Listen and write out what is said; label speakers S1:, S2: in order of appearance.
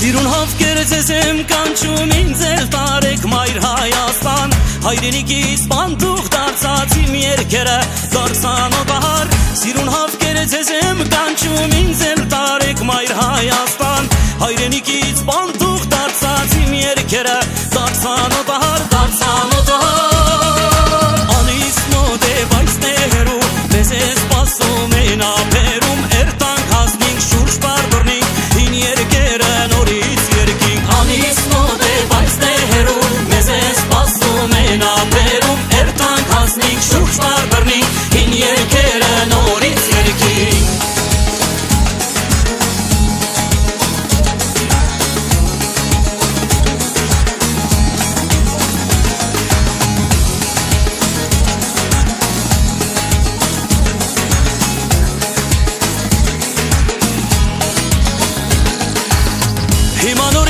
S1: Սիրուն հավքերս ես եմ կանչում ինձ էլ տարեք մայր Հայաստան, հայրենիքից բանդուղ դարձած իմ երկերը դարձան օտար։ Սիրուն հավքերս ես եմ կանչում ինձ էլ տարեք մայր Հայաստան, հայրենիքից բանդուղ դարձած իմ երկերը դարձան օտար, դարձան օտար։ Անիս մոտ է բայց ներու, մեզ է սպասում են ապերում, երտանք հասնինք շուրջ բարբռնինք, հին երկերը նորից երկինք։ Անիս մոտ է բայց ներու, մեզ է սպասում են ապերում, երտանք հասնինք շուրջ բարբռնինք, հին երկերը նորից երկինք։ Հիմա